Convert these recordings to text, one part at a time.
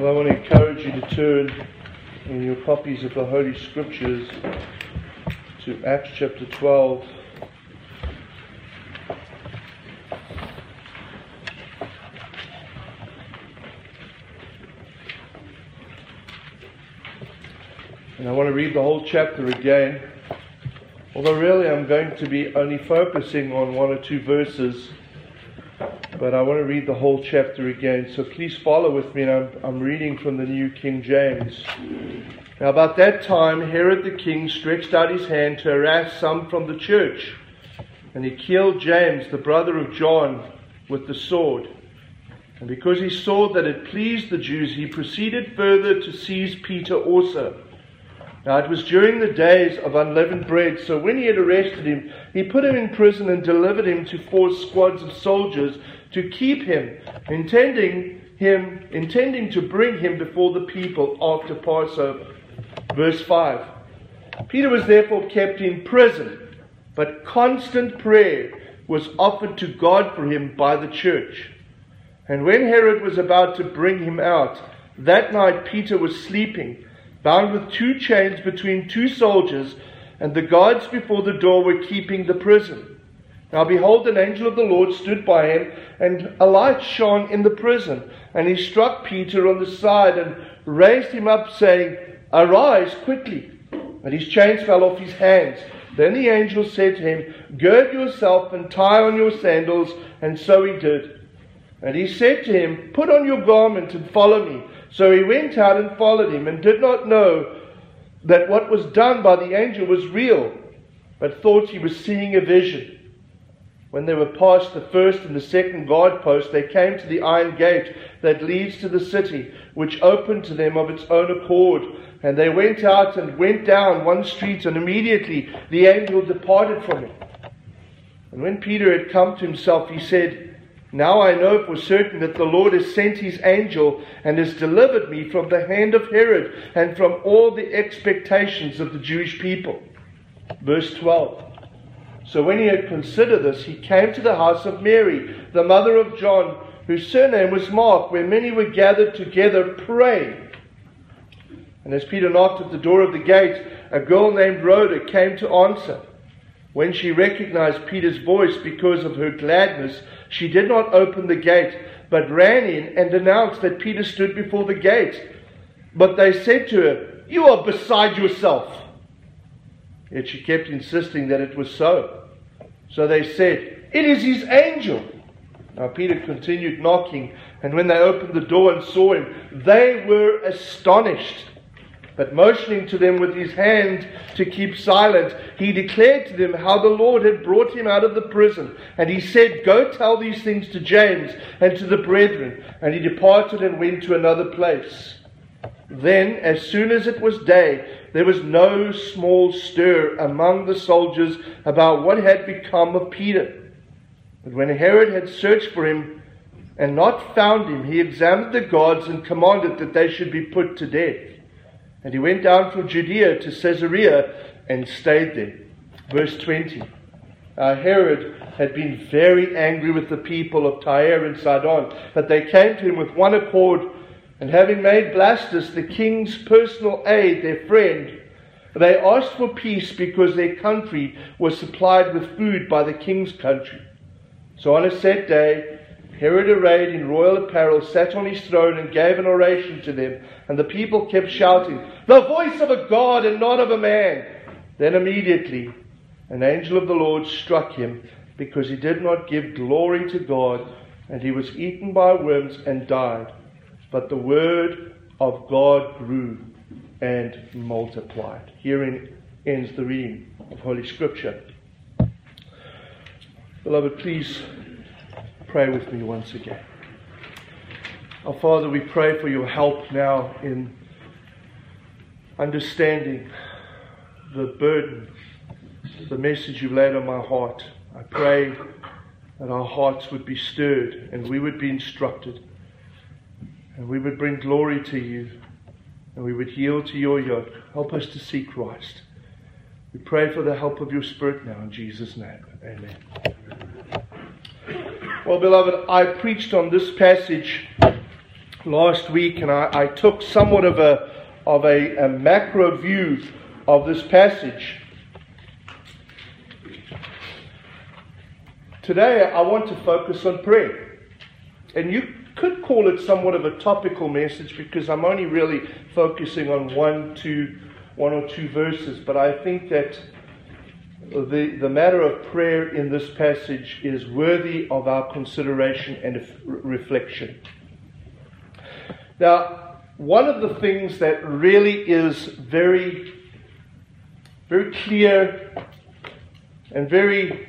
Well, I want to encourage you to turn in your copies of the Holy Scriptures to Acts chapter 12. And I want to read the whole chapter again. Although really I'm going to be only focusing on one or two verses, but I want to read the whole chapter again. So please follow with me. And I'm reading from the New King James. Now about that time, Herod the king stretched out his hand to harass some from the church. And he killed James, the brother of John, with the sword. And because he saw that it pleased the Jews, he proceeded further to seize Peter also. Now it was during the days of unleavened bread, so when he had arrested him, he put him in prison and delivered him to 4 squads of soldiers to keep him, intending to bring him before the people after Passover. Verse 5. Peter was therefore kept in prison, but constant prayer was offered to God for him by the church. And when Herod was about to bring him out, that night Peter was sleeping, bound with 2 chains between 2 soldiers, and the guards before the door were keeping the prison. Now behold, an angel of the Lord stood by him, and a light shone in the prison. And he struck Peter on the side and raised him up, saying, "Arise quickly." And his chains fell off his hands. Then the angel said to him, "Gird yourself and tie on your sandals." And so he did. And he said to him, "Put on your garment and follow me." So he went out and followed him, and did not know that what was done by the angel was real, but thought he was seeing a vision. When they were past the first and the second guard post, they came to the iron gate that leads to the city, which opened to them of its own accord. And they went out and went down one street, and immediately the angel departed from him. And when Peter had come to himself, he said, "Now I know for certain that the Lord has sent his angel and has delivered me from the hand of Herod and from all the expectations of the Jewish people." Verse 12. So when he had considered this, he came to the house of Mary, the mother of John, whose surname was Mark, where many were gathered together praying. And as Peter knocked at the door of the gate, a girl named Rhoda came to answer. When she recognized Peter's voice because of her gladness, she did not open the gate, but ran in and announced that Peter stood before the gate. But they said to her, "You are beside yourself." Yet she kept insisting that it was so. So they said, "It is his angel." Now Peter continued knocking, and when they opened the door and saw him, they were astonished. But motioning to them with his hand to keep silent, he declared to them how the Lord had brought him out of the prison. And he said, "Go tell these things to James and to the brethren." And he departed and went to another place. Then, as soon as it was day, there was no small stir among the soldiers about what had become of Peter. But when Herod had searched for him and not found him, he examined the guards and commanded that they should be put to death. And he went down from Judea to Caesarea and stayed there. Verse 20. Herod had been very angry with the people of Tyre and Sidon, but they came to him with one accord, and having made Blastus, the king's personal aide, their friend, they asked for peace because their country was supplied with food by the king's country. So on a set day, Herod, arrayed in royal apparel, sat on his throne and gave an oration to them. And the people kept shouting, "The voice of a God and not of a man." Then immediately an angel of the Lord struck him, because he did not give glory to God, and he was eaten by worms and died. But the word of God grew and multiplied. Herein ends the reading of Holy Scripture. Beloved, please pray with me once again. Our Father, we pray for your help now in understanding the burden, the message you've laid on my heart. I pray that our hearts would be stirred and we would be instructed. And we would bring glory to you, and we would yield to your yoke. Help us to see Christ. We pray for the help of your Spirit now in Jesus' name. Amen. Well, beloved, I preached on this passage last week, and I took somewhat of a macro view of this passage. Today I want to focus on prayer. And you could call it somewhat of a topical message because I'm only really focusing on one or two verses, but I think that the matter of prayer in this passage is worthy of our consideration and reflection. Now, one of the things that really is very, very clear and very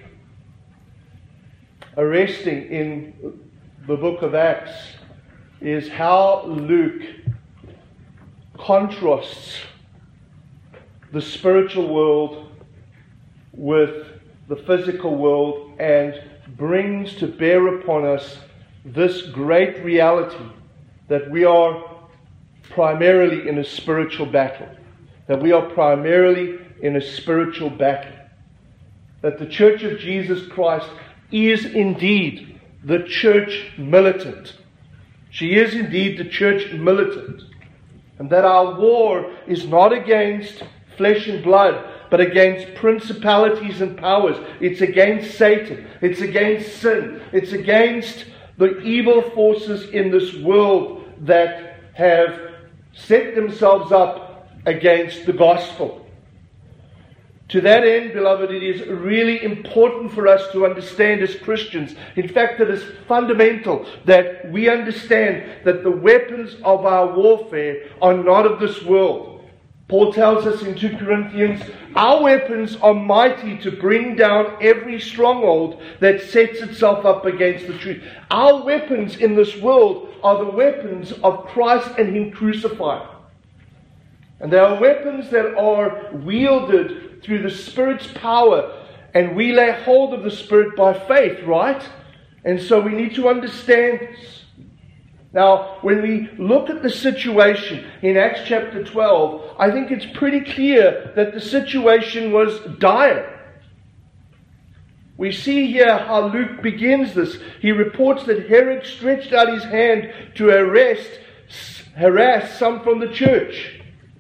arresting in the book of Acts is how Luke contrasts the spiritual world with the physical world and brings to bear upon us this great reality that we are primarily in a spiritual battle. That we are primarily in a spiritual battle. That the Church of Jesus Christ is indeed the church militant. She is indeed the church militant. And that our war is not against flesh and blood, but against principalities and powers. It's against Satan. It's against sin. It's against the evil forces in this world that have set themselves up against the gospel. To that end, beloved, it is really important for us to understand as Christians. In fact, it is fundamental that we understand that the weapons of our warfare are not of this world. Paul tells us in 2 Corinthians, our weapons are mighty to bring down every stronghold that sets itself up against the truth. Our weapons in this world are the weapons of Christ and Him crucified. And they are weapons that are wielded through the Spirit's power, and we lay hold of the Spirit by faith, right? And so we need to understand this. Now, when we look at the situation in Acts chapter 12, I think it's pretty clear that the situation was dire. We see here how Luke begins this. He reports that Herod stretched out his hand to harass some from the church.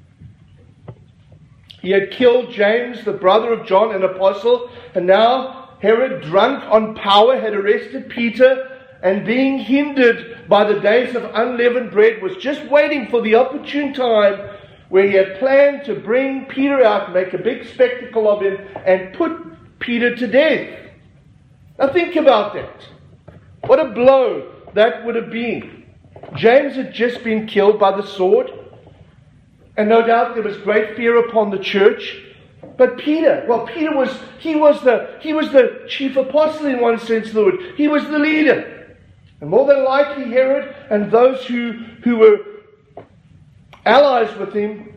He had killed James, the brother of John, an apostle, and now Herod, drunk on power, had arrested Peter, and being hindered by the days of unleavened bread, was just waiting for the opportune time where he had planned to bring Peter out, make a big spectacle of him, and put Peter to death. Now think about that. What a blow that would have been. James had just been killed by the sword, and no doubt there was great fear upon the church. But Peter, he was the chief apostle in one sense of the word. He was the leader. And more than likely Herod and those who were allies with him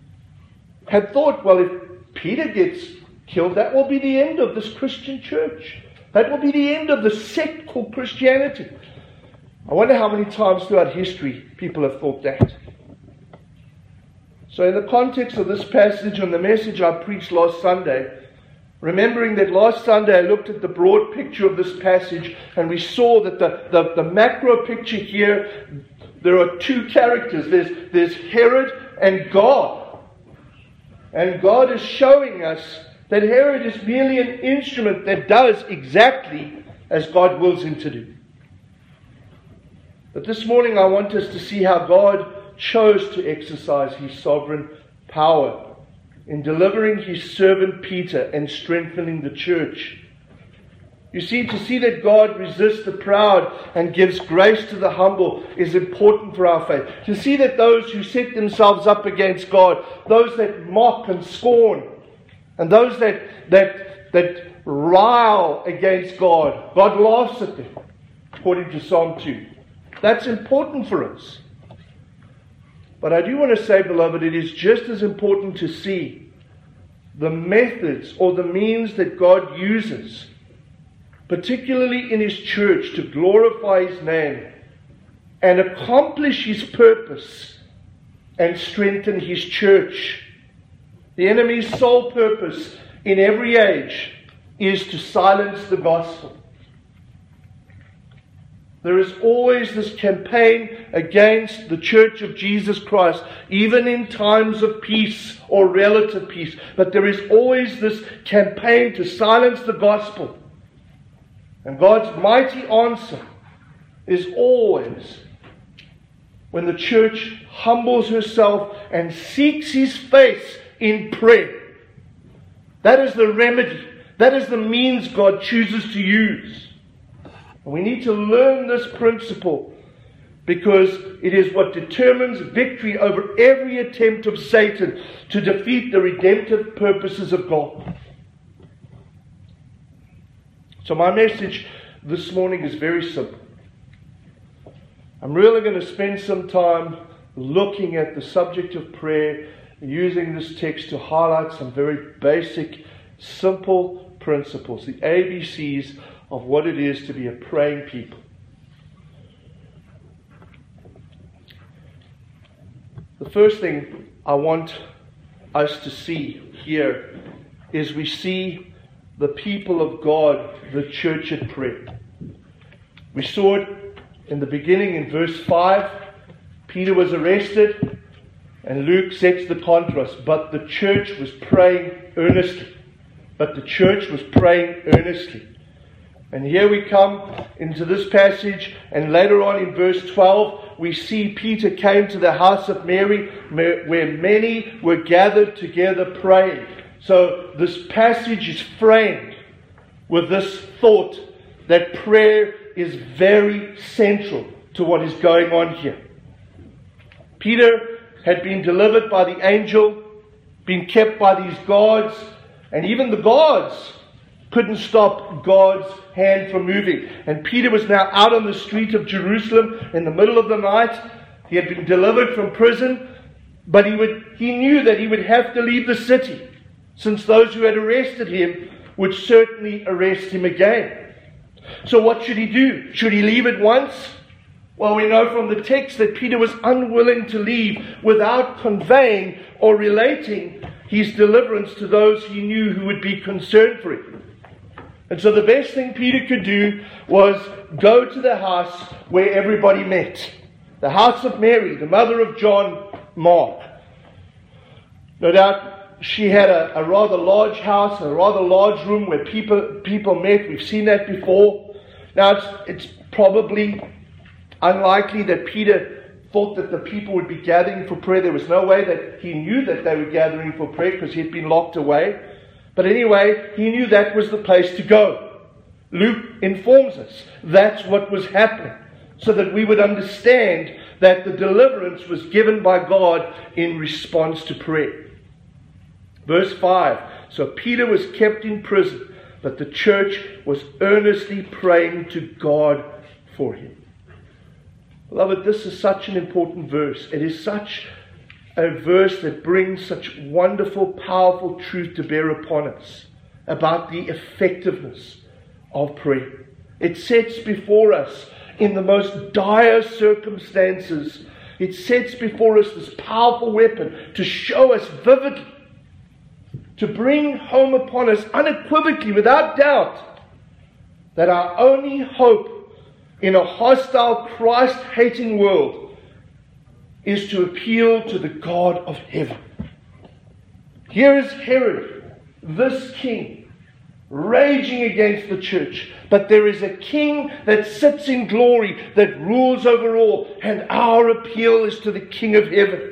had thought, well, if Peter gets killed, that will be the end of this Christian church. That will be the end of the sect called Christianity. I wonder how many times throughout history people have thought that. So in the context of this passage and the message I preached last Sunday, remembering that last Sunday I looked at the broad picture of this passage and we saw that the macro picture here, there are two characters. There's Herod and God. And God is showing us that Herod is merely an instrument that does exactly as God wills him to do. But this morning I want us to see how God chose to exercise His sovereign power in delivering His servant Peter and strengthening the church. You see, to see that God resists the proud and gives grace to the humble is important for our faith. To see that those who set themselves up against God, those that mock and scorn, and those that rile against God, God laughs at them, according to Psalm 2. That's important for us. But I do want to say, beloved, it is just as important to see the methods or the means that God uses, particularly in His church, to glorify His name and accomplish His purpose and strengthen His church. The enemy's sole purpose in every age is to silence the gospel. There is always this campaign against the Church of Jesus Christ, even in times of peace or relative peace. But there is always this campaign to silence the gospel. And God's mighty answer is always when the church humbles herself and seeks His face in prayer. That is the remedy. That is the means God chooses to use. And we need to learn this principle because it is what determines victory over every attempt of Satan to defeat the redemptive purposes of God. So my message this morning is very simple. I'm really going to spend some time looking at the subject of prayer, using this text to highlight some very basic, simple principles, the ABCs of what it is to be a praying people. The first thing I want us to see here is we see the people of God, the church at prayer. We saw it in the beginning in verse 5. Peter was arrested, and Luke sets the contrast. But the church was praying earnestly. And here we come into this passage, and later on in verse 12, we see Peter came to the house of Mary, where many were gathered together praying. So this passage is framed with this thought that prayer is very central to what is going on here. Peter had been delivered by the angel, been kept by these guards, and even the guards couldn't stop God's hand from moving. And Peter was now out on the street of Jerusalem in the middle of the night. He had been delivered from prison, but he knew that he would have to leave the city, since those who had arrested him would certainly arrest him again. So what should he do? Should he leave at once? Well, we know from the text that Peter was unwilling to leave without conveying or relating his deliverance to those he knew who would be concerned for him. And so the best thing Peter could do was go to the house where everybody met. The house of Mary, the mother of John Mark. No doubt she had a rather large house, a rather large room where people met. We've seen that before. Now it's probably unlikely that Peter thought that the people would be gathering for prayer. There was no way that he knew that they were gathering for prayer because he had been locked away. But anyway, he knew that was the place to go. Luke informs us that's what was happening, so that we would understand that the deliverance was given by God in response to prayer. Verse 5, so Peter was kept in prison, but the church was earnestly praying to God for him. Beloved, this is such an important verse. It is such a verse that brings such wonderful, powerful truth to bear upon us about the effectiveness of prayer. It sets before us in the most dire circumstances, it sets before us this powerful weapon to show us vividly, to bring home upon us unequivocally, without doubt, that our only hope in a hostile, Christ-hating world is to appeal to the God of heaven. Here is Herod, this king, raging against the church. But there is a king that sits in glory, that rules over all, and our appeal is to the King of heaven.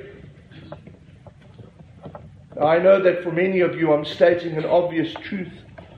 I know that for many of you I'm stating an obvious truth.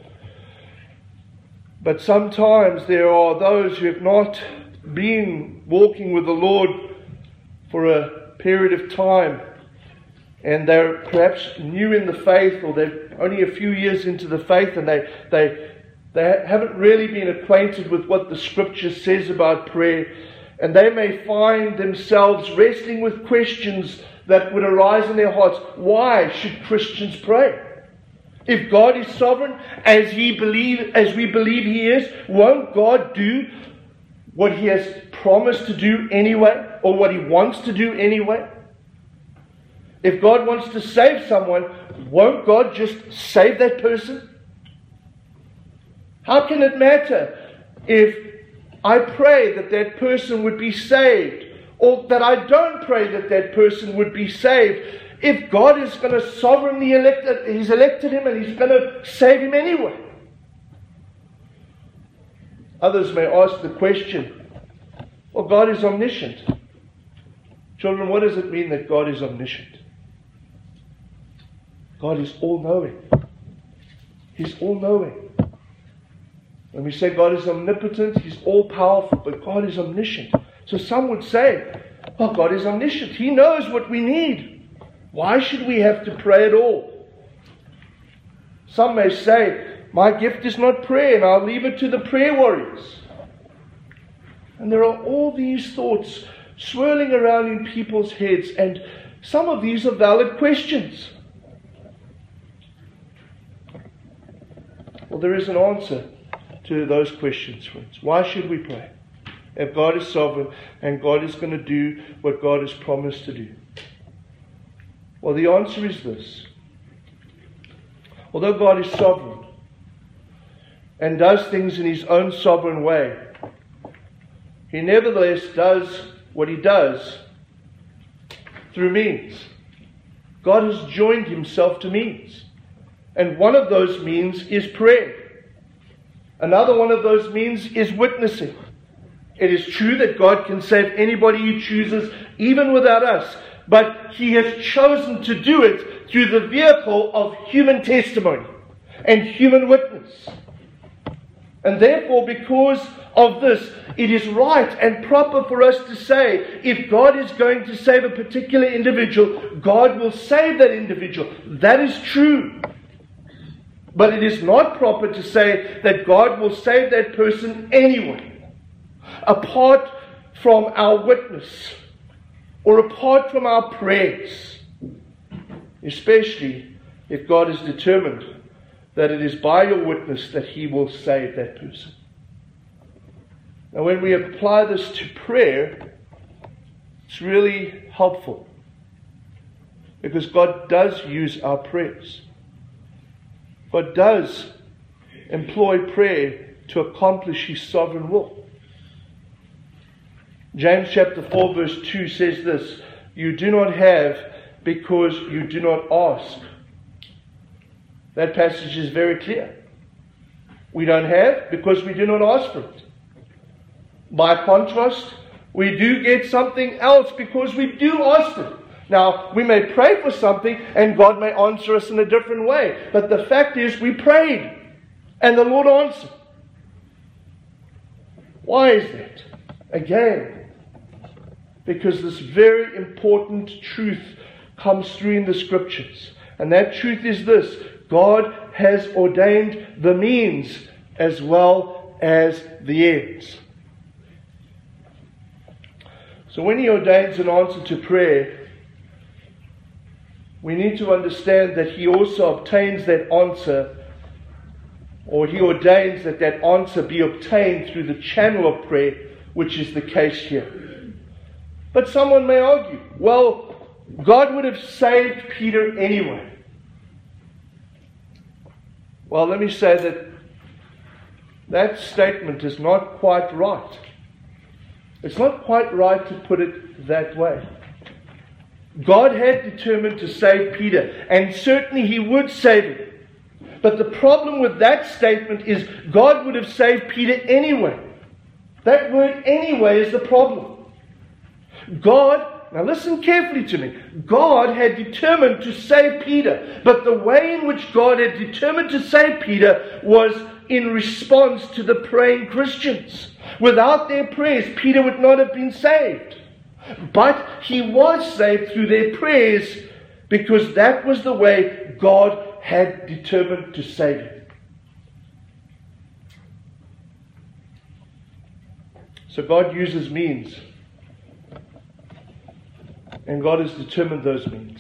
But sometimes there are those who have not been walking with the Lord for a period of time, and they're perhaps new in the faith, or they're only a few years into the faith, and they haven't really been acquainted with what the Scripture says about prayer, and they may find themselves wrestling with questions that would arise in their hearts. Why should Christians pray? If God is sovereign, as we believe He is, won't God do what He has promised to do anyway, or what He wants to do anyway? If God wants to save someone, won't God just save that person? How can it matter if I pray that that person would be saved, or that I don't pray that that person would be saved, if God is going to sovereignly He's elected him and He's going to save him anyway. Others may ask the question, well, God is omniscient. Children, what does it mean that God is omniscient? God is all-knowing. He's all-knowing. When we say God is omnipotent, He's all-powerful, but God is omniscient. So some would say, oh, God is omniscient. He knows what we need. Why should we have to pray at all? Some may say, my gift is not prayer, and I'll leave it to the prayer warriors. And there are all these thoughts swirling around in people's heads, and some of these are valid questions. Well, there is an answer to those questions, friends. Why should we pray? If God is sovereign and God is going to do what God has promised to do. Well, the answer is this. Although God is sovereign and does things in His own sovereign way, He nevertheless does what He does through means. God has joined Himself to means. And one of those means is prayer. Another one of those means is witnessing. It is true that God can save anybody He chooses, even without us. But He has chosen to do it through the vehicle of human testimony and human witness. And therefore, because of this, it is right and proper for us to say, if God is going to save a particular individual, God will save that individual. That is true. But it is not proper to say that God will save that person anyway, apart from our witness or apart from our prayers, especially if God is determined that it is by your witness that He will save that person. Now, when we apply this to prayer, it's really helpful, because God does use our prayers. God does employ prayer to accomplish His sovereign will. James chapter 4 verse 2 says this, you do not have because you do not ask. That passage is very clear. We don't have because we do not ask for it. By contrast, we do get something else because we do ask for it. Now, we may pray for something and God may answer us in a different way. But the fact is, we prayed and the Lord answered. Why is that? Again, because this very important truth comes through in the Scriptures. And that truth is this: God has ordained the means as well as the ends. So when He ordains an answer to prayer, we need to understand that He also obtains that answer, or He ordains that that answer be obtained through the channel of prayer, which is the case here. But someone may argue, well, God would have saved Peter anyway. Well, let me say that that statement is not quite right. It's not quite right to put it that way. God had determined to save Peter, and certainly He would save him. But the problem with that statement is God would have saved Peter anyway. That word anyway is the problem. God, now listen carefully to me, God had determined to save Peter, but the way in which God had determined to save Peter was in response to the praying Christians. Without their prayers, Peter would not have been saved. But he was saved through their prayers, because that was the way God had determined to save him. So God uses means, and God has determined those means.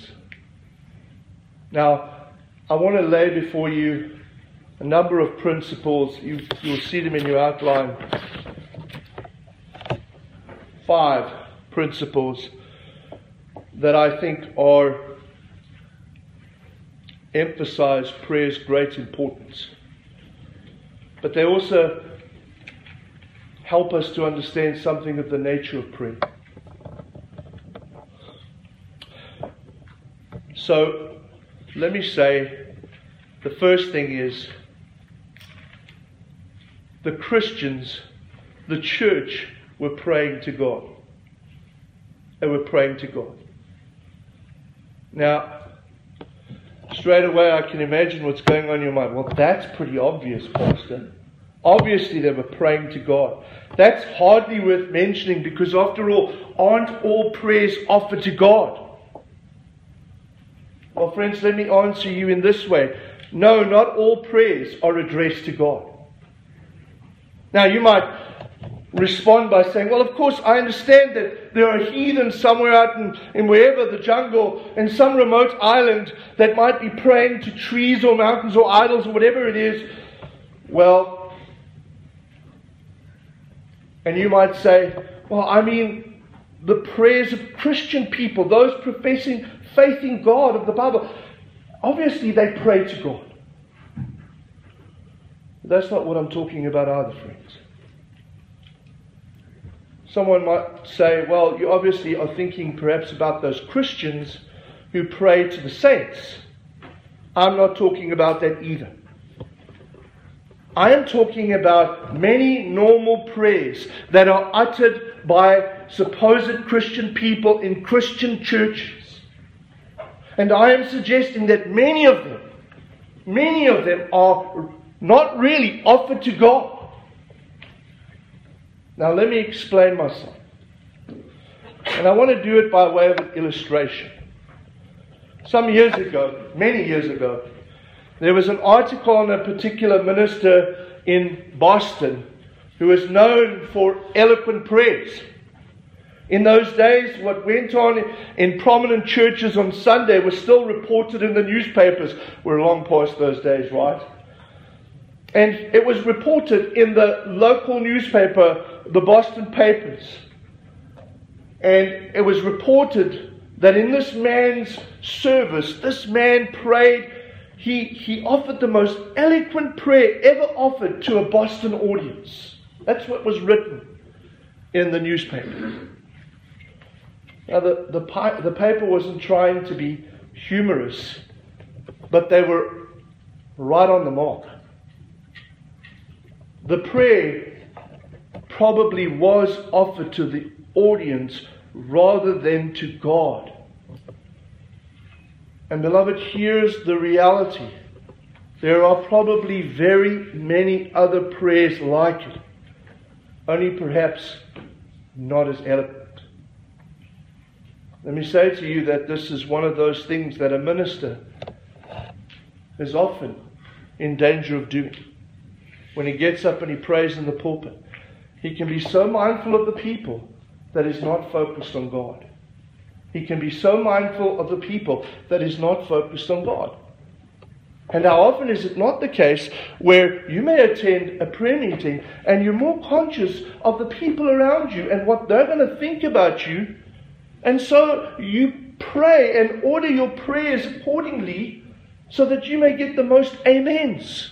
Now, I want to lay before you a number of principles. You'll see them in your outline. 5 principles that I think emphasize prayer's great importance. But they also help us to understand something of the nature of prayer. So, let me say, the first thing is, the Christians, the church, were praying to God. They were praying to God. Now, straight away I can imagine what's going on in your mind. Well, that's pretty obvious, Pastor. Obviously they were praying to God. That's hardly worth mentioning because after all, aren't all prayers offered to God? Well, friends, let me answer you in this way. No, not all prayers are addressed to God. Now, you might respond by saying, well, of course, I understand that there are heathens somewhere out in wherever, the jungle, in some remote island that might be praying to trees or mountains or idols or whatever it is. Well, and you might say, well, I mean, the prayers of Christian people, those professing faith in God of the Bible, obviously they pray to God. That's not what I'm talking about either, friends. Someone might say, well, you obviously are thinking perhaps about those Christians who pray to the saints. I'm not talking about that either. I am talking about many normal prayers that are uttered by supposed Christian people in Christian churches. And I am suggesting that many of them are not really offered to God. Now let me explain myself. And I want to do it by way of an illustration. Some years ago, many years ago, there was an article on a particular minister in Boston who was known for eloquent prayers. In those days, what went on in prominent churches on Sunday was still reported in the newspapers. We're long past those days, right? And it was reported in the local newspaper, the Boston papers. And it was reported that in this man's service, this man prayed, he offered the most eloquent prayer ever offered to a Boston audience. That's what was written in the newspaper. Now the paper wasn't trying to be humorous, but they were right on the mark. The prayer probably was offered to the audience rather than to God. And beloved, here's the reality. There are probably very many other prayers like it, only perhaps not as eloquent. Let me say to you that this is one of those things that a minister is often in danger of doing. When he gets up and he prays in the pulpit, he can be so mindful of the people that is not focused on God. He can be so mindful of the people that is not focused on God. And how often is it not the case where you may attend a prayer meeting and you're more conscious of the people around you and what they're going to think about you, and so you pray and order your prayers accordingly so that you may get the most amens.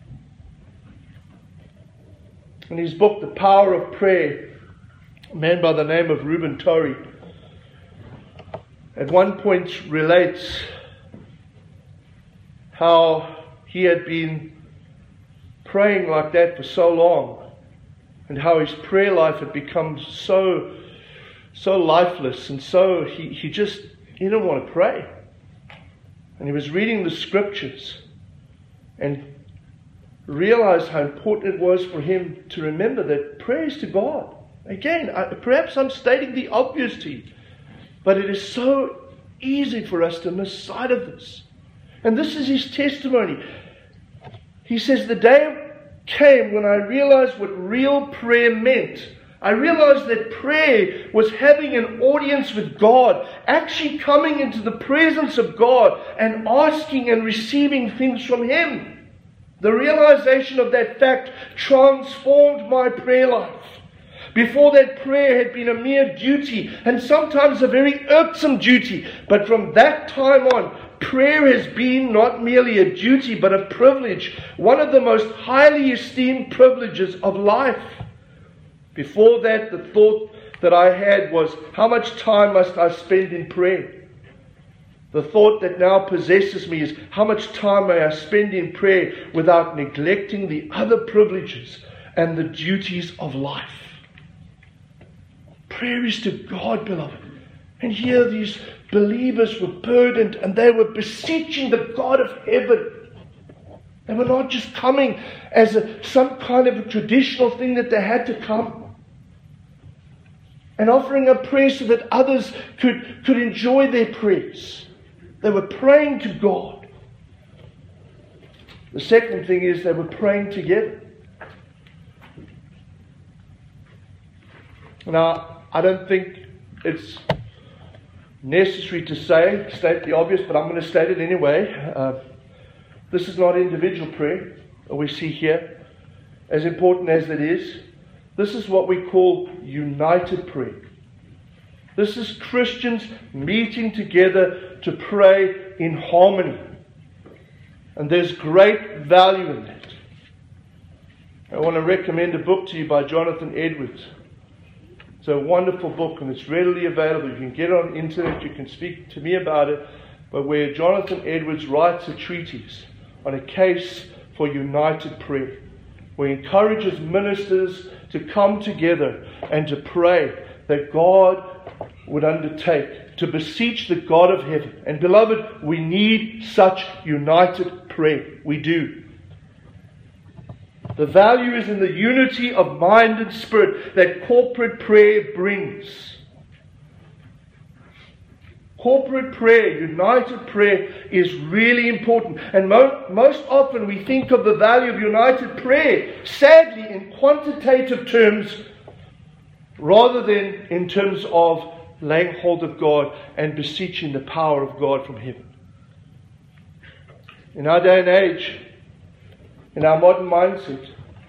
In his book, The Power of Prayer, a man by the name of Reuben Torrey at one point relates how he had been praying like that for so long and how his prayer life had become so lifeless and so he didn't want to pray. And he was reading the scriptures and realized how important it was for him to remember that prayer is to God. Again, perhaps I'm stating the obvious to you, but it is so easy for us to miss sight of this. And this is his testimony. He says, the day came when I realized what real prayer meant. I realized that prayer was having an audience with God, actually coming into the presence of God and asking and receiving things from Him. The realization of that fact transformed my prayer life. Before that, prayer had been a mere duty, and sometimes a very irksome duty. But from that time on, prayer has been not merely a duty, but a privilege, one of the most highly esteemed privileges of life. Before that, the thought that I had was, how much time must I spend in prayer? The thought that now possesses me is, how much time may I spend in prayer without neglecting the other privileges and the duties of life? Prayer is to God, beloved. And here these believers were burdened and they were beseeching the God of heaven. They were not just coming as some kind of a traditional thing that they had to come and offering a prayer so that others could enjoy their prayers. They were praying to God. The second thing is they were praying together. Now, I don't think it's necessary to state the obvious, but I'm going to state it anyway. This is not individual prayer, we see here, as important as it is. This is what we call united prayer. This is Christians meeting together to pray in harmony. And there's great value in that. I want to recommend a book to you by Jonathan Edwards. It's a wonderful book and it's readily available. You can get it on the internet, you can speak to me about it. But where Jonathan Edwards writes a treatise on a case for united prayer, where he encourages ministers to come together and to pray that God would undertake, to beseech the God of heaven. And beloved, we need such united prayer. We do. The value is in the unity of mind and spirit that corporate prayer brings. Corporate prayer, united prayer is really important. And most often we think of the value of united prayer, sadly, in quantitative terms rather than in terms of laying hold of God and beseeching the power of God from heaven. In our day and age, in our modern mindset,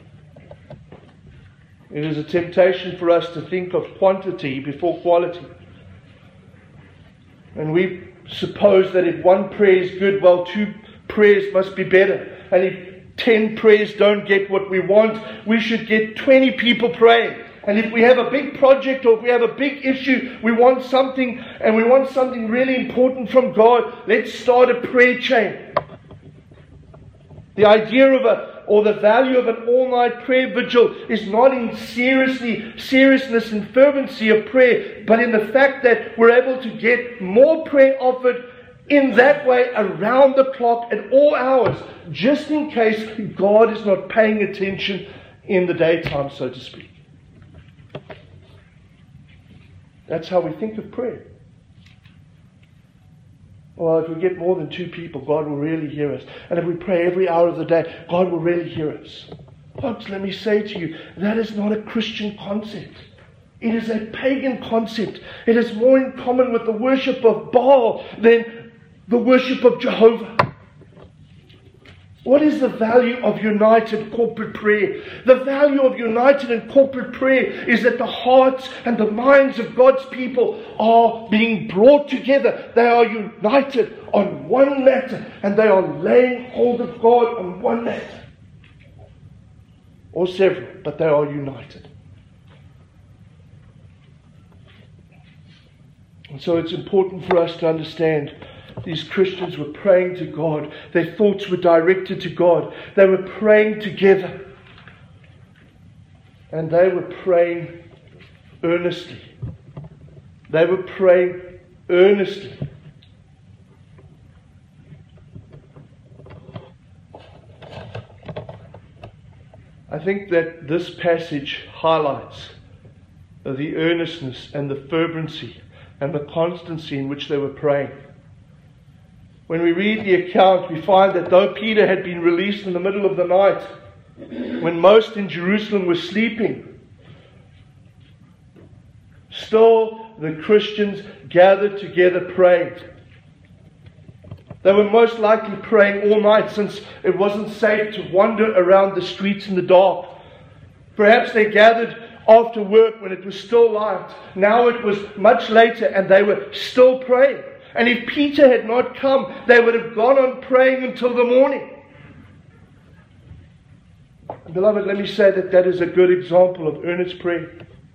it is a temptation for us to think of quantity before quality. And we suppose that if one prayer is good, well, 2 prayers must be better. And if 10 prayers don't get what we want, we should get 20 people praying. And if we have a big project or if we have a big issue, we want something really important from God, let's start a prayer chain. The idea of the value of an all-night prayer vigil is not in seriousness and fervency of prayer, but in the fact that we're able to get more prayer offered in that way around the clock at all hours, just in case God is not paying attention in the daytime, so to speak. That's how we think of prayer. Well, if we get more than 2 people, God will really hear us. And if we pray every hour of the day, God will really hear us. Folks, let me say to you, that is not a Christian concept. It is a pagan concept. It is more in common with the worship of Baal than the worship of Jehovah. What is the value of united corporate prayer? The value of united and corporate prayer is that the hearts and the minds of God's people are being brought together. They are united on one matter and they are laying hold of God on one matter. Or several, but they are united. And so it's important for us to understand these Christians were praying to God. Their thoughts were directed to God. They were praying together. And they were praying earnestly. They were praying earnestly. I think that this passage highlights the earnestness and the fervency and the constancy in which they were praying. When we read the account, we find that though Peter had been released in the middle of the night, when most in Jerusalem were sleeping, still the Christians gathered together praying. They were most likely praying all night, since it wasn't safe to wander around the streets in the dark. Perhaps they gathered after work when it was still light. Now it was much later and they were still praying. And if Peter had not come, they would have gone on praying until the morning. And beloved, let me say that that is a good example of earnest prayer.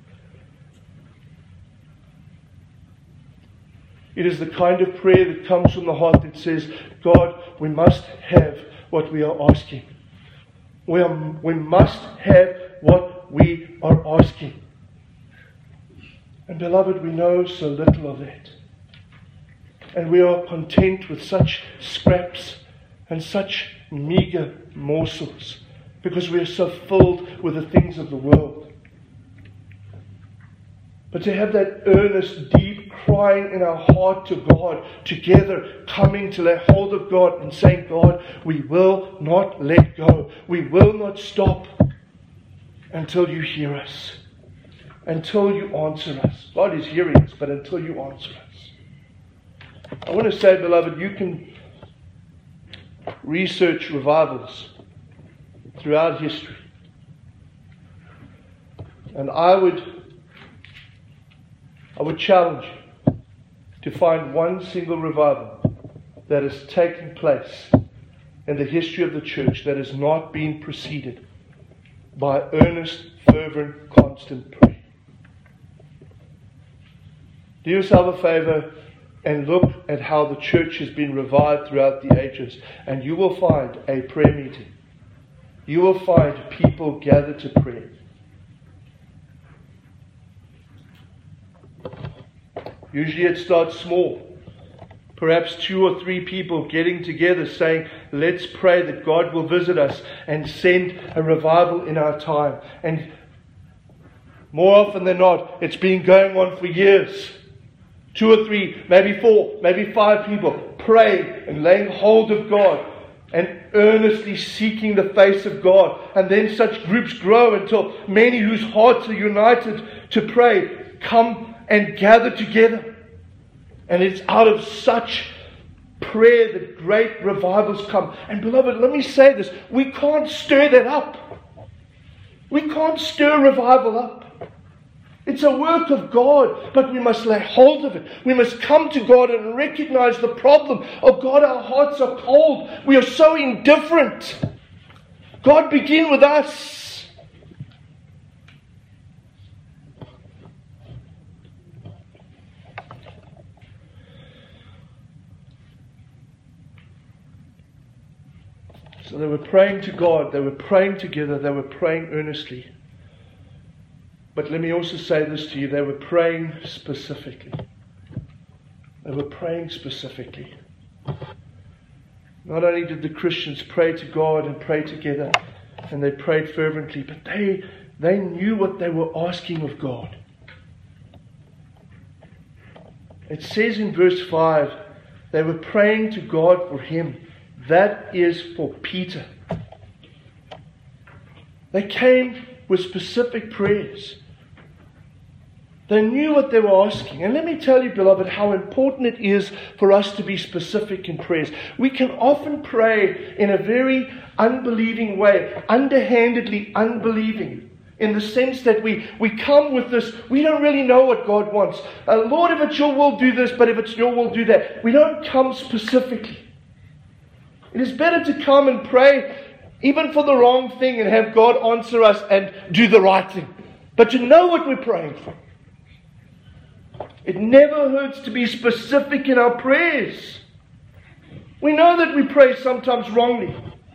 It is the kind of prayer that comes from the heart that says, God, we must have what we are asking. We must have what we are asking. And beloved, we know so little of that. And we are content with such scraps and such meager morsels because we are so filled with the things of the world. But to have that earnest, deep crying in our heart to God, together coming to lay hold of God and saying, God, we will not let go. We will not stop until you hear us. Until you answer us. God is hearing us, but until you answer us. I want to say, beloved, you can research revivals throughout history. And I would challenge you to find one single revival that has taken place in the history of the church that has not been preceded by earnest, fervent, constant prayer. Do yourself a favor and look at how the church has been revived throughout the ages, and you will find a prayer meeting. You will find people gathered to pray. Usually it starts small. Perhaps 2 or 3 people getting together saying, let's pray that God will visit us and send a revival in our time. And more often than not, it's been going on for years. 2 or 3, maybe 4, maybe 5 people praying and laying hold of God and earnestly seeking the face of God. And then such groups grow until many whose hearts are united to pray come and gather together. And it's out of such prayer that great revivals come. And beloved, let me say this. We can't stir that up. We can't stir revival up. It's a work of God, but we must lay hold of it. We must come to God and recognize the problem. Oh God, our hearts are cold. We are so indifferent. God, begin with us. So they were praying to God. They were praying together. They were praying earnestly. But let me also say this to you, they were praying specifically. They were praying specifically. Not only did the Christians pray to God and pray together, and they prayed fervently, but they knew what they were asking of God. It says in verse 5, they were praying to God for him. That is for Peter. They came with specific prayers. They knew what they were asking. And let me tell you, beloved, how important it is for us to be specific in prayers. We can often pray in a very unbelieving way, underhandedly unbelieving, in the sense that we come with this, we don't really know what God wants. Lord, if it's your will, do this, but if it's your will, do that. We don't come specifically. It is better to come and pray even for the wrong thing and have God answer us and do the right thing. But to know what we're praying for. It never hurts to be specific in our prayers. We know that we pray sometimes wrongly.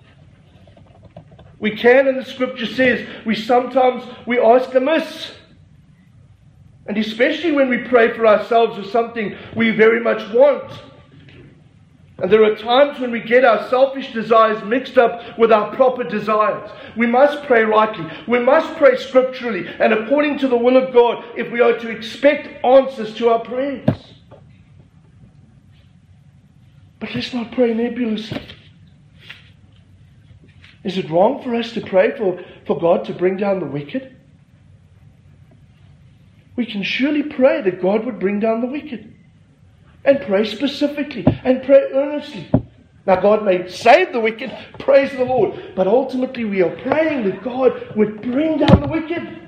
We can, and the scripture says, we ask amiss. And especially when we pray for ourselves or something we very much want. And there are times when we get our selfish desires mixed up with our proper desires. We must pray rightly. We must pray scripturally and according to the will of God if we are to expect answers to our prayers. But let's not pray nebulously. Is it wrong for us to pray for God to bring down the wicked? We can surely pray that God would bring down the wicked. And pray specifically. And pray earnestly. Now God may save the wicked. Praise the Lord. But ultimately we are praying that God would bring down the wicked.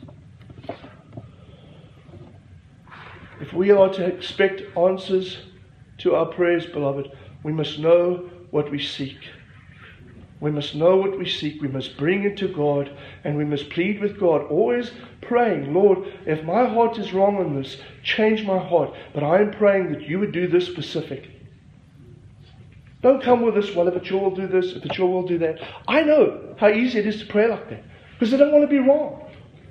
If we are to expect answers to our prayers, beloved, we must know what we seek. We must know what we seek. We must bring it to God, and we must plead with God, always praying, Lord, if my heart is wrong on this, change my heart. But I am praying that you would do this specifically. Don't come with this, well, if it's your will, do this, if it's your will, do that. I know how easy it is to pray like that, because I don't want to be wrong.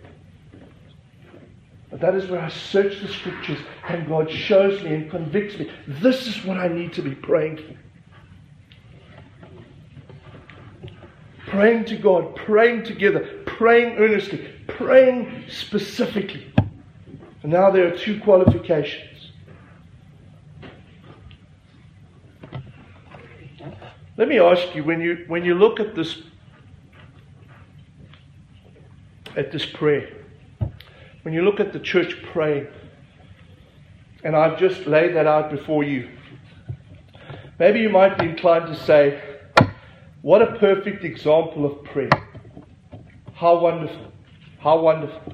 But that is where I search the Scriptures, and God shows me and convicts me. This is what I need to be praying for. Praying to God, praying together, praying earnestly, praying specifically. And now there are two qualifications. Let me ask you, when you look at this prayer, when you look at the church praying, and I've just laid that out before you, maybe you might be inclined to say, what a perfect example of prayer. How wonderful. How wonderful.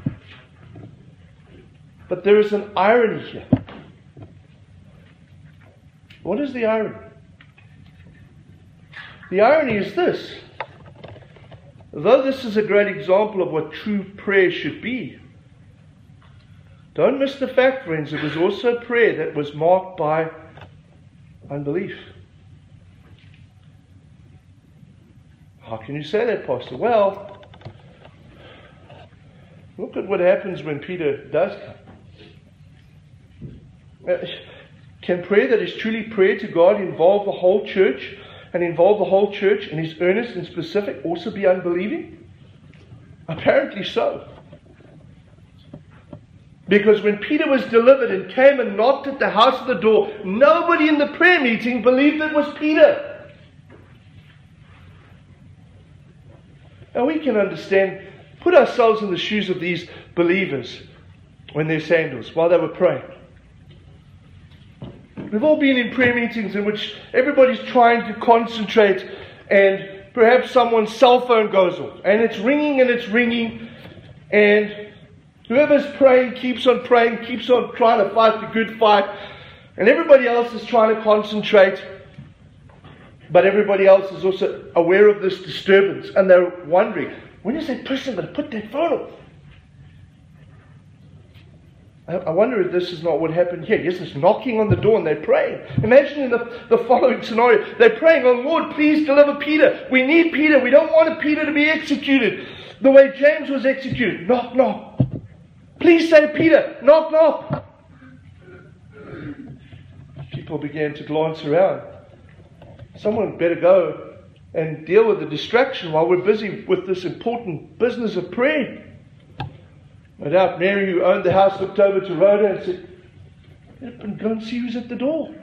But there is an irony here. What is the irony? The irony is this. Though this is a great example of what true prayer should be, don't miss the fact, friends, it was also prayer that was marked by unbelief. How can you say that, Pastor? Well, look at what happens when Peter does come. Can prayer that is truly prayer to God involve the whole church, and involve the whole church and is earnest and specific, also be unbelieving? Apparently so. Because when Peter was delivered and came and knocked at the house of the door, nobody in the prayer meeting believed it was Peter. Now we can understand, put ourselves in the shoes of these believers when they're sandals, while they were praying. We've all been in prayer meetings in which everybody's trying to concentrate, and perhaps someone's cell phone goes off, and it's ringing, and whoever's praying, keeps on trying to fight the good fight, and everybody else is trying to concentrate. But everybody else is also aware of this disturbance, and they're wondering, when is that person going to put that phone off? I wonder if this is not what happened here. Yes, it's knocking on the door and they're praying. Imagine in the following scenario. They're praying, oh Lord, please deliver Peter. We need Peter. We don't want Peter to be executed the way James was executed. Knock, knock. Please save Peter. Knock, knock. People began to glance around. Someone better go and deal with the distraction while we're busy with this important business of prayer. No doubt Mary, who owned the house, looked over to Rhoda and said, "Get up and go and see who's at the door."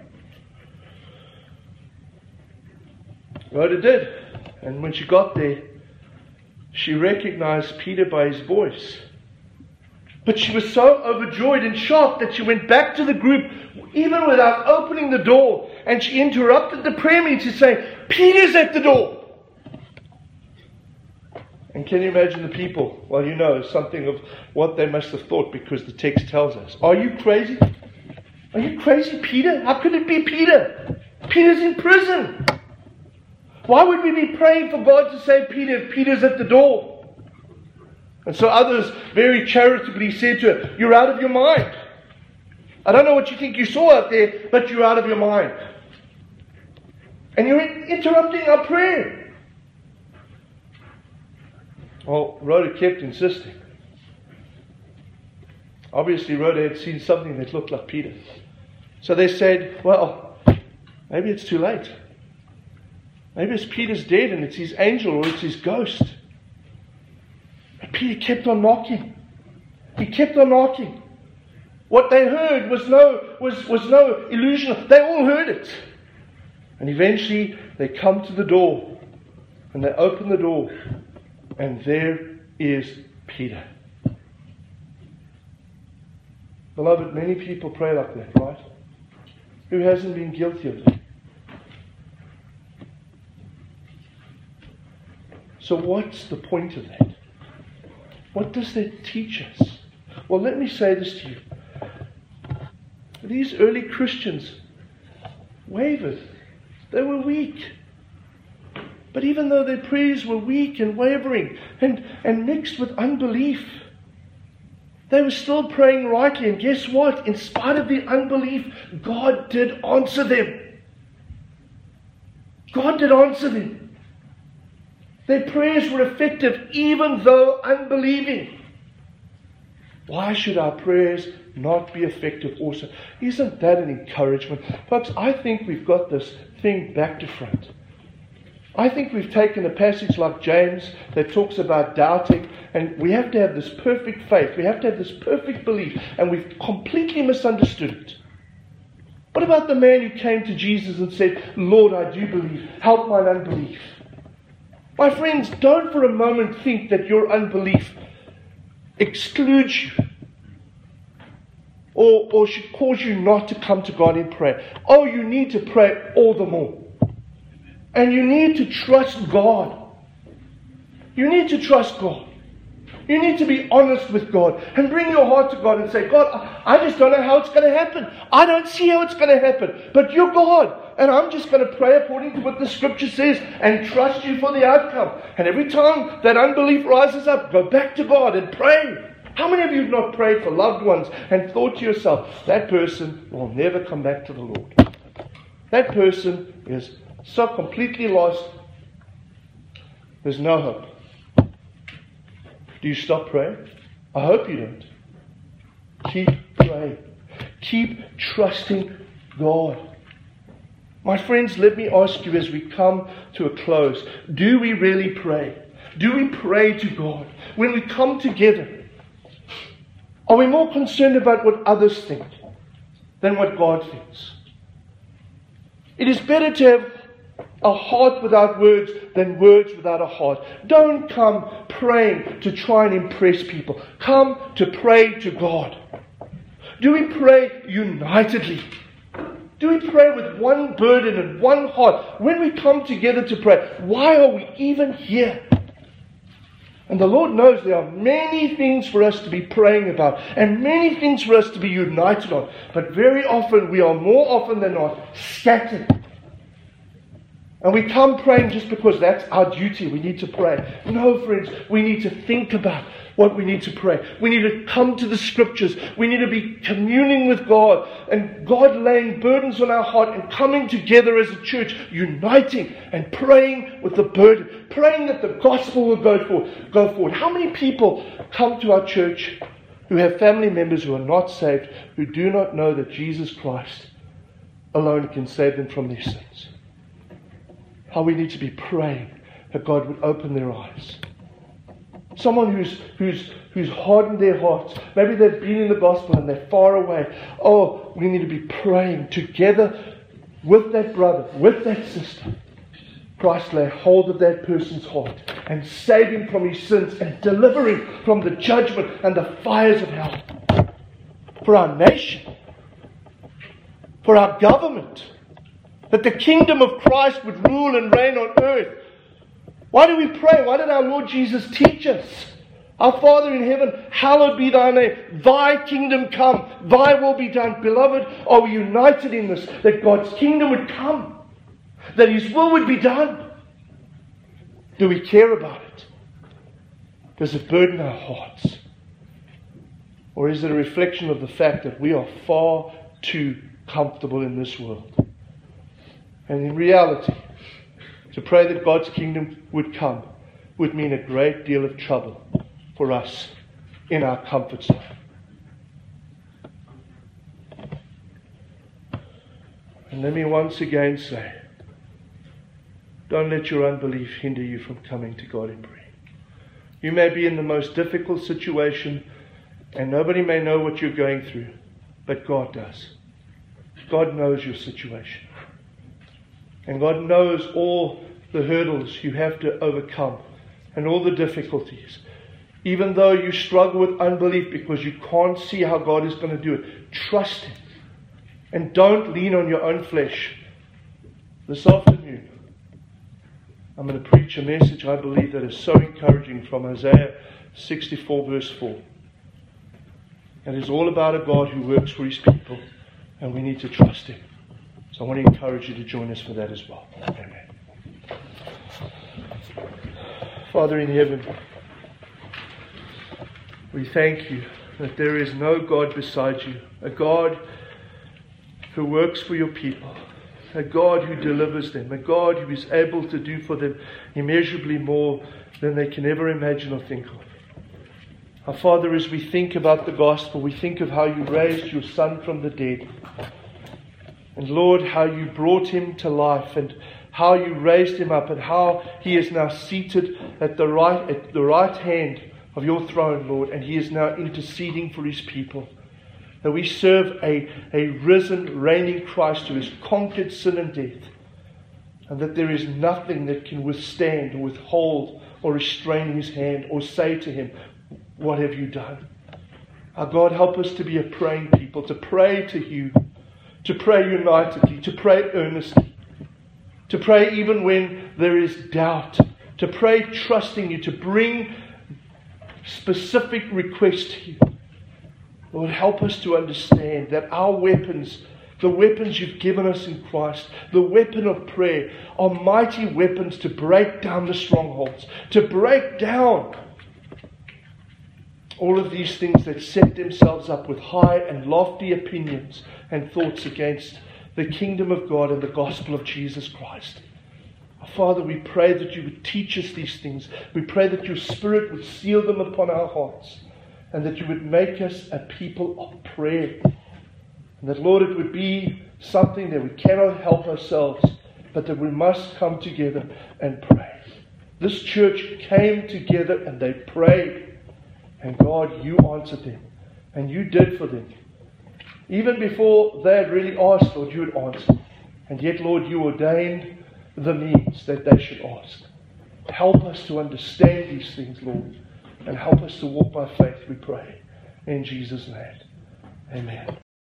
Rhoda did. And when she got there, she recognized Peter by his voice. But she was so overjoyed and shocked that she went back to the group, even without opening the door, and she interrupted the prayer meeting saying, "Peter's at the door." And can you imagine the people? Well, you know something of what they must have thought, because the text tells us. Are you crazy? Are you crazy, Peter? How could it be Peter? Peter's in prison. Why would we be praying for God to save Peter if Peter's at the door? And so others very charitably said to her, "You're out of your mind. I don't know what you think you saw out there, but you're out of your mind. And you're interrupting our prayer." Well, Rhoda kept insisting. Obviously, Rhoda had seen something that looked like Peter. So they said, "Well, maybe it's too late. Maybe it's Peter's dead and it's his angel or it's his ghost." But Peter kept on knocking. He kept on knocking. What they heard was no illusion. They all heard it. And eventually they come to the door and they open the door, and there is Peter. Beloved, many people pray like that, right? Who hasn't been guilty of it? So what's the point of that? What does that teach us? Well, let me say this to you. These early Christians wavered. They were weak. But even though their prayers were weak and wavering and mixed with unbelief, they were still praying rightly. And guess what? In spite of the unbelief, God did answer them. God did answer them. Their prayers were effective even though unbelieving. Why should our prayers not be effective also? Isn't that an encouragement? Folks, I think we've got this thing back to front. I think we've taken a passage like James that talks about doubting, and we have to have this perfect faith. We have to have this perfect belief, and we've completely misunderstood it. What about the man who came to Jesus and said, Lord, I do believe. Help my unbelief. My friends, don't for a moment think that your unbelief excludes you or should cause you not to come to God in prayer. Oh, you need to pray all the more. And you need to trust God. You need to trust God. You need to be honest with God and bring your heart to God and say, God, I just don't know how it's going to happen. I don't see how it's going to happen. But you're God. And I'm just going to pray according to what the Scripture says and trust you for the outcome. And every time that unbelief rises up, go back to God and pray. How many of you have not prayed for loved ones and thought to yourself, that person will never come back to the Lord? That person is so completely lost, there's no hope. Do you stop praying? I hope you don't. Keep praying. Keep trusting God. My friends, let me ask you as we come to a close, do we really pray? Do we pray to God? When we come together, are we more concerned about what others think than what God thinks? It is better to have a heart without words than words without a heart. Don't come praying to try and impress people. Come to pray to God. Do we pray unitedly? Do we pray with one burden and one heart? When we come together to pray, why are we even here? And the Lord knows there are many things for us to be praying about and many things for us to be united on. But very often, we are more often than not scattered. And we come praying just because that's our duty. We need to pray. No, friends, we need to think about what we need to pray. We need to come to the Scriptures. We need to be communing with God and God laying burdens on our heart and coming together as a church, uniting and praying with the burden, praying that the gospel will go forward. How many people come to our church who have family members who are not saved, who do not know that Jesus Christ alone can save them from their sins? How we need to be praying that God would open their eyes. Someone who's hardened their hearts. Maybe they've been in the gospel and they're far away. Oh, we need to be praying together with that brother, with that sister. Christ lay hold of that person's heart and save him from his sins and deliver him from the judgment and the fires of hell. For our nation. For our government. That the kingdom of Christ would rule and reign on earth. Why do we pray? Why did our Lord Jesus teach us? Our Father in heaven, hallowed be thy name. Thy kingdom come. Thy will be done. Beloved, are we united in this? That God's kingdom would come. That His will would be done. Do we care about it? Does it burden our hearts? Or is it a reflection of the fact that we are far too comfortable in this world? And in reality, to pray that God's kingdom would come would mean a great deal of trouble for us in our comfort zone. And let me once again say, don't let your unbelief hinder you from coming to God in prayer. You may be in the most difficult situation and nobody may know what you're going through, but God does. God knows your situation. And God knows all the hurdles you have to overcome and all the difficulties. Even though you struggle with unbelief because you can't see how God is going to do it, trust Him. And don't lean on your own flesh. This afternoon, I'm going to preach a message I believe that is so encouraging from Isaiah 64 verse 4. It is all about a God who works for His people, and we need to trust Him. So I want to encourage you to join us for that as well. Amen. Father in heaven, we thank you that there is no God beside you, a God who works for your people, a God who delivers them, a God who is able to do for them immeasurably more than they can ever imagine or think of. Our Father, as we think about the gospel, we think of how you raised your Son from the dead. And Lord, how you brought him to life, and how you raised him up, and how he is now seated at the right hand of your throne, Lord, and he is now interceding for his people. That we serve a risen, reigning Christ who has conquered sin and death, and that there is nothing that can withstand or withhold or restrain his hand or say to him, what have you done? Our God, help us to be a praying people, to pray to you, to pray unitedly, to pray earnestly, to pray even when there is doubt, to pray trusting you, to bring specific requests to you. Lord, help us to understand that our weapons, the weapons you've given us in Christ, the weapon of prayer, are mighty weapons to break down the strongholds, to break down all of these things that set themselves up with high and lofty opinions and thoughts against the kingdom of God and the gospel of Jesus Christ. Father, we pray that you would teach us these things. We pray that your Spirit would seal them upon our hearts, and that you would make us a people of prayer. And that, Lord, it would be something that we cannot help ourselves, but that we must come together and pray. This church came together and they prayed. And God, you answered them. And you did for them. Even before they had really asked, Lord, you had answered. And yet, Lord, you ordained the means that they should ask. Help us to understand these things, Lord. And help us to walk by faith, we pray. In Jesus' name. Amen.